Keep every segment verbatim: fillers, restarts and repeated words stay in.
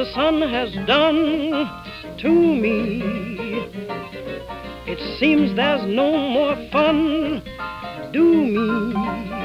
the sun has done to me. It seems there's no more fun. Do me.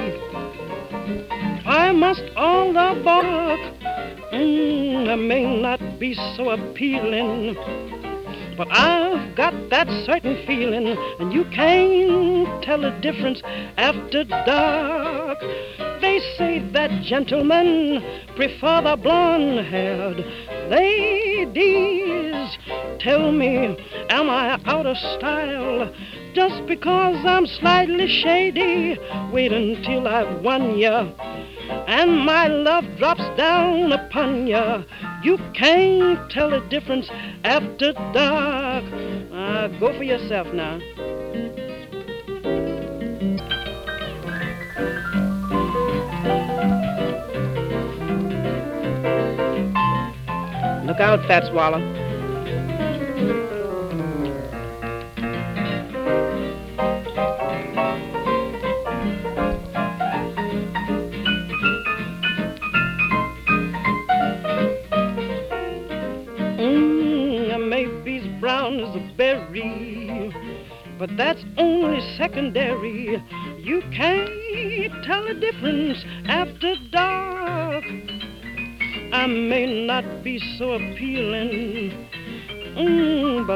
Why must all the bark? Mm, I may not be so appealing, but I've got that certain feeling, and you can't tell the difference after dark. They say that gentlemen prefer the blonde-haired ladies. Tell me, am I out of style just because I'm slightly shady? Wait until I've won ya and my love drops down upon ya. You can't tell the difference after dark. Uh, go for yourself now. Look out, Fat Swallow. Brown as a berry, but that's only secondary. You can't tell the difference after dark. I may not be so appealing, mm, but